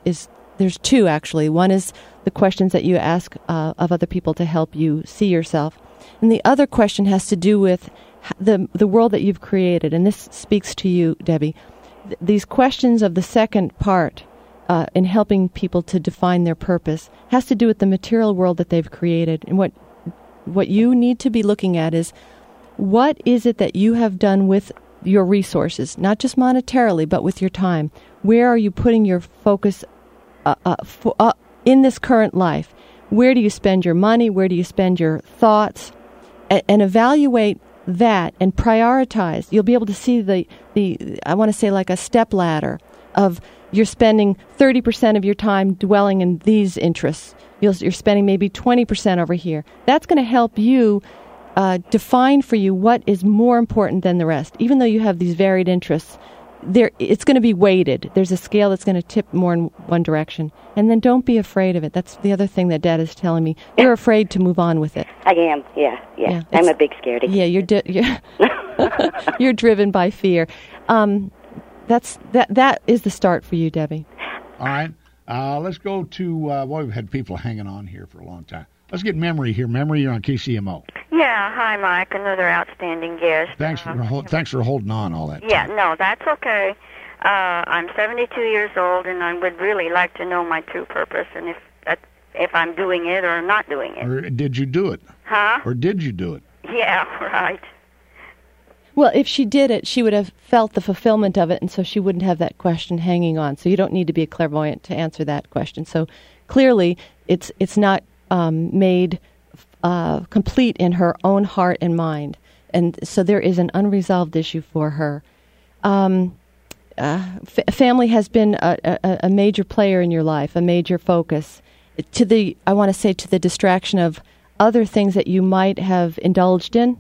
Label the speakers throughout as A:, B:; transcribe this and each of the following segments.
A: there's two, actually. One is the questions that you ask of other people to help you see yourself. And the other question has to do with the world that you've created. And this speaks to you, Debbie. These questions of the second part in helping people to define their purpose has to do with the material world that they've created. And what you need to be looking at is, what is it that you have done with your resources, not just monetarily, but with your time? Where are you putting your focus in this current life? Where do you spend your money? Where do you spend your thoughts? And evaluate that and prioritize. You'll be able to see the I want to say like a step ladder of, you're spending 30% of your time dwelling in these interests. You're spending maybe 20% over here. That's going to help you define for you what is more important than the rest. Even though you have these varied interests, it's going to be weighted. There's a scale that's going to tip more in one direction. And then don't be afraid of it. That's the other thing that Dad is telling me. You're afraid to move on with it.
B: I am, yeah. I'm a big scaredy.
A: Yeah, you're driven by fear. That is the start for you, Debbie.
C: All right. Let's go to, we've had people hanging on here for a long time. Let's get Memory here. Memory, you're on KCMO.
D: Yeah, hi, Mike. Another outstanding guest.
C: Thanks for holding on all that time.
D: Yeah, no, that's okay. I'm 72 years old, and I would really like to know my true purpose, and if I'm doing it or not doing it.
C: Or did you do it?
D: Huh?
C: Or did you do it?
D: Yeah, right.
A: Well, if she did it, she would have felt the fulfillment of it, and so she wouldn't have that question hanging on. So you don't need to be a clairvoyant to answer that question. So clearly, it's not made complete in her own heart and mind, and so there is an unresolved issue for her. Family has been a major player in your life, a major focus. I want to say, to the distraction of other things that you might have indulged in.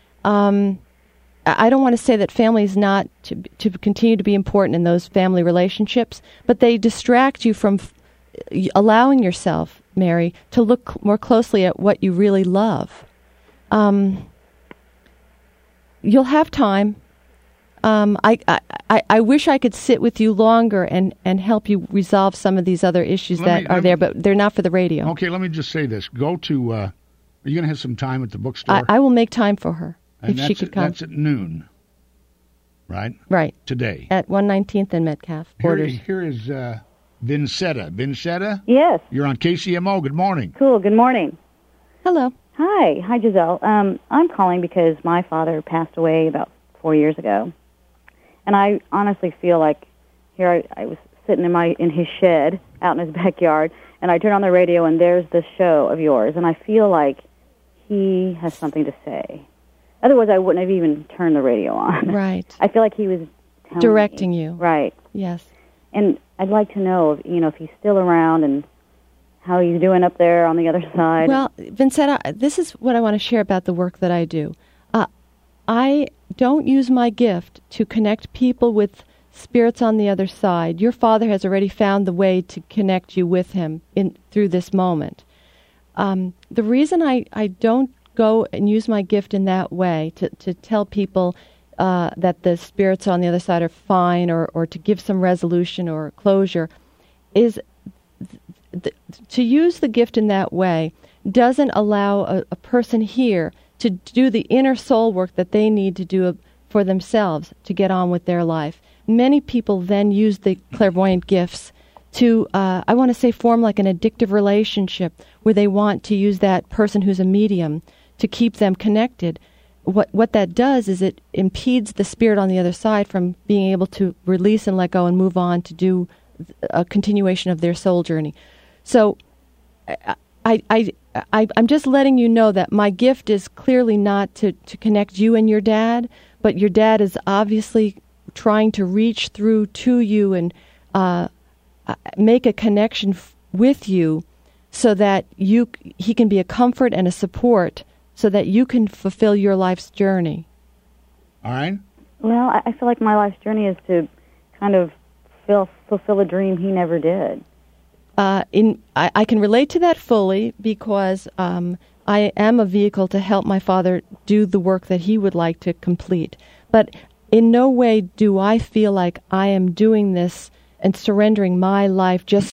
A: I don't want to say that family is not to continue to be important in those family relationships, but they distract you from allowing yourself, Mary, to look more closely at what you really love. You'll have time. I wish I could sit with you longer and help you resolve some of these other issues that are there, but they're not for the radio.
C: Okay, let me just say this. Go to, are you going to have some time at the bookstore?
A: I will make time for her if she could come.
C: That's at noon, right?
A: Right.
C: Today.
A: At 119th and Metcalf. Borders.
C: Here is Vincetta. Vincetta?
E: Yes.
C: You're on KCMO. Good morning.
E: Cool. Good morning.
A: Hello.
E: Hi, Giselle. I'm calling because my father passed away about 4 years ago. And I honestly feel like here I was sitting in his shed out in his backyard, and I turn on the radio, and there's this show of yours, and I feel like he has something to say. Otherwise, I wouldn't have even turned the radio on.
A: Right.
E: I feel like he was
A: directing you.
E: Right.
A: Yes.
E: And I'd like to know, if he's still around and how he's doing up there on the other side.
A: Well, Vincetta, this is what I want to share about the work that I do. I don't use my gift to connect people with spirits on the other side. Your father has already found the way to connect you with him through this moment. The reason I don't go and use my gift in that way to tell people that the spirits on the other side are fine or to give some resolution or closure is to use the gift in that way doesn't allow a person here to do the inner soul work that they need to do for themselves to get on with their life. Many people then use the clairvoyant gifts to, I want to say, form like an addictive relationship where they want to use that person who's a medium to keep them connected. What that does is it impedes the spirit on the other side from being able to release and let go and move on to do a continuation of their soul journey. So I'm just letting you know that my gift is clearly not to connect you and your dad, but your dad is obviously trying to reach through to you and make a connection with you so that he can be a comfort and a support so that you can fulfill your life's journey.
C: All right.
E: Well, I feel like my life's journey is to kind of fulfill a dream he never did.
A: I can relate to that fully because I am a vehicle to help my father do the work that he would like to complete. But in no way do I feel like I am doing this and surrendering my life just